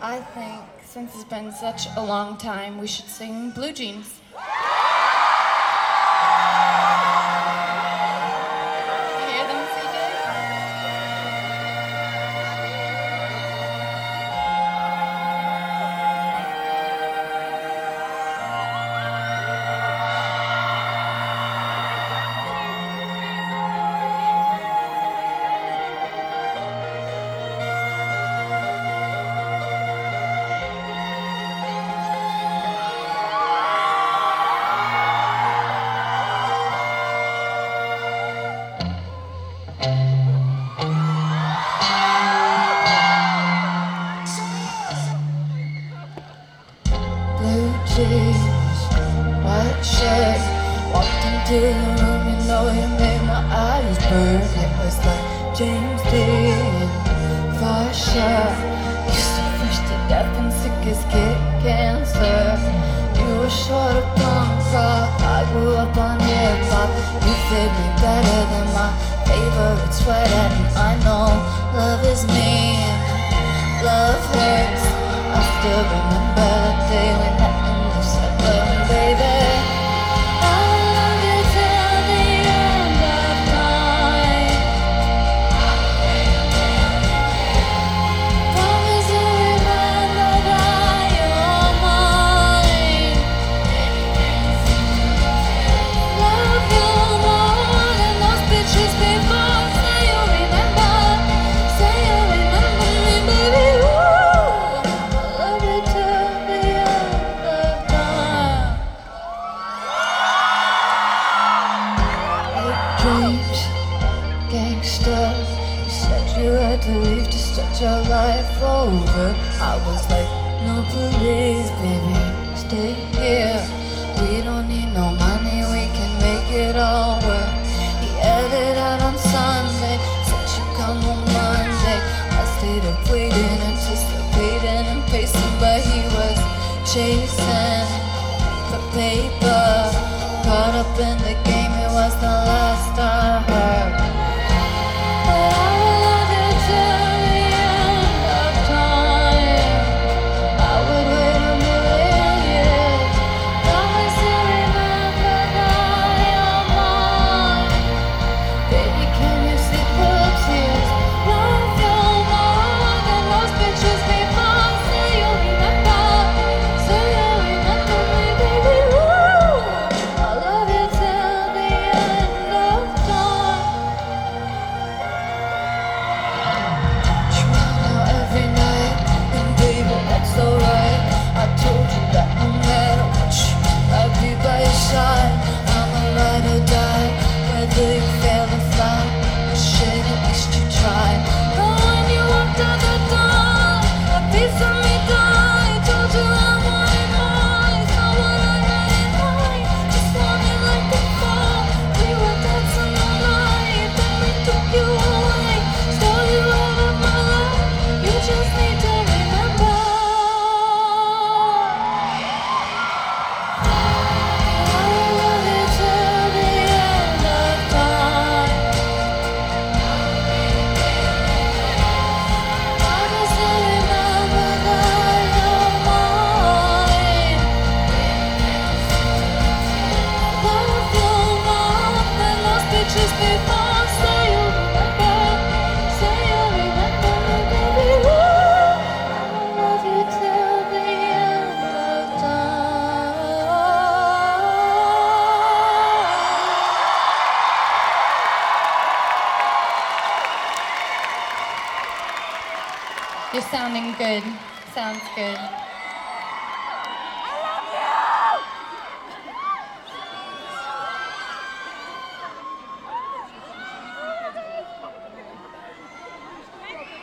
I think since it's been such a long time, we should sing Blue Jeans. You hear them, CJ? Blue jeans, white shirt. Walked into the room, you know you made my eyes burn. It was like James Dean, for sure. Used to fish to death and sick as kid cancer. You were short of punk rock, I grew up on hip hop. You fit me better than my favorite sweater. And I know love is mean, love hurts. I still remember the day we met in December, baby. I love you till the end of time. Promise to remember that you're mine. Love you more than those pictures before. Say you'll remember me, baby. Dreams, gangster. You said you had to leave to start your life over. I was like, no please, baby, stay here. We don't need no money, we can make it all work. He headed out on Sunday, said you come on Monday. I stayed up waiting, anticipating and pacing, but he was chasing for paper. Caught up in the game, it was the last I heard. But I will love you till the end of time. I would wait a million years. Promise to remember that you're mine. Baby, can you see the tears? Love you more than those pictures before. Say you'll remember me, baby. I love you till the end of time. You run out every night, and baby, that's alright. I told you that no matter what, I'd be by your side. I'm a ride or die, whether you fail or fly. But shit, at least you tried. But when you walked out the door, a piece of me died. Told you I wanted more, it's not what I had in mind. Just wanted like before. We were dancing all night, then we took you away. Stole you out of my life. You just need to remember. I will love you till the end of time. Promise to remember that you're mine. Love you more than those pictures before. Say you'll remember me, baby. I will love you till the end of time. You're sounding good. Sounds good.